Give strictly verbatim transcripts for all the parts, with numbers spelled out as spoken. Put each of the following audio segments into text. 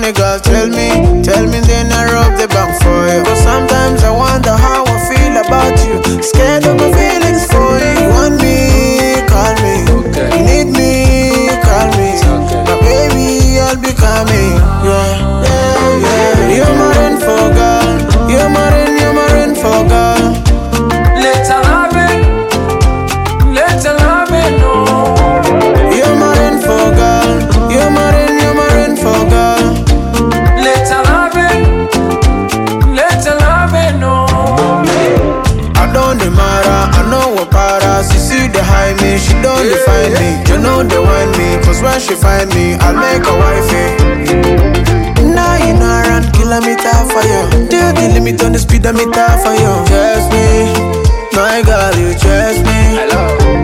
honey girl, tell me, tell me then I rub the bank for you. Cause sometimes I wonder how I feel about you. Scared of my feelings for you. You want me, call me. Okay. You need me, call me. Okay. But baby, I'll be coming. Yeah, yeah, yeah. You're my rainfall girl. You're my rain, you're my rainfall girl. Let's love it. Let's love it, no. You're my rainfall girl. You're my rain, you're my rainfall girl. Let's love it. Let's love it, no. I don't matter, I know what para. She see the high me, she don't define me. You know they want me, cause when she find me, I'll make a wifey. Now you know I run kilometer for you. Till the limit on the speedometer for you. Trust me, my girl, you trust me. Hello.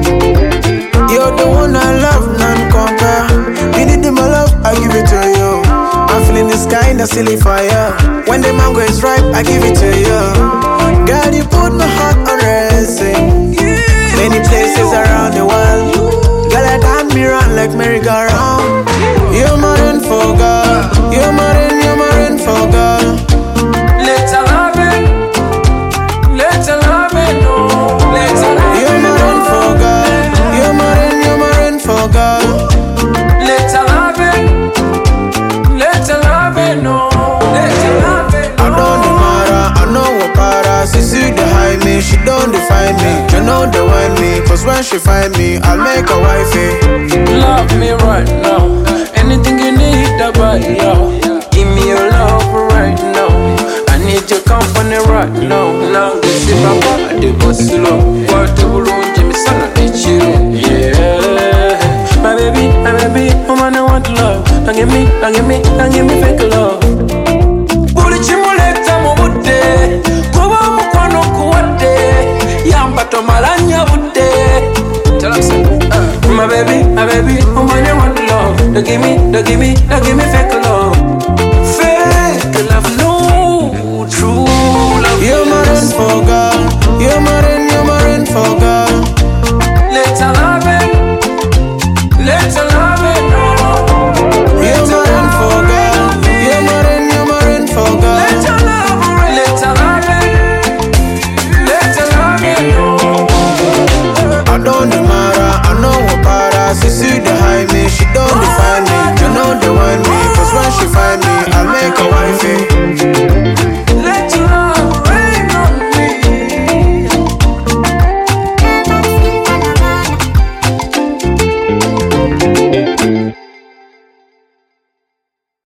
You're the one I love, none compare. You need my love, I give it to you. I'm feeling this kind of silly fire. When the mango is ripe, I give it to you. Girl, you put my heart on racing. Many places around the world. Girl, I done me run like merry-go-round. You're my rainfall girl. You're my rain, you're my rainfall girl. Let's love it. Let's love it, no. Let's love it. You're my rainfall girl. You're my rain, you're my rainfall girl. Let's love it. Let's love it, no. Let's love it, no. I don't matter, I know what para. She see the high me, she don't define me. You know they want me, cause when she find me, I'll make a wifey. Love me right now. Anything you need, I buy you. Give me your love right now. I need your company right now. Now this is my body, but slow. What the balloon, Jimmy, son of a chill. Yeah. My baby, my baby, woman, I want love. Don't give me, don't give me, don't give me fake love. Put it in my legs, I'm a wood day. Go on, Mukwano Kuwate. Yamba to Malanya wood day. Tell us, uh, my baby, my baby, woman, I want love. Don't give me, don't give me, don't give me fake love.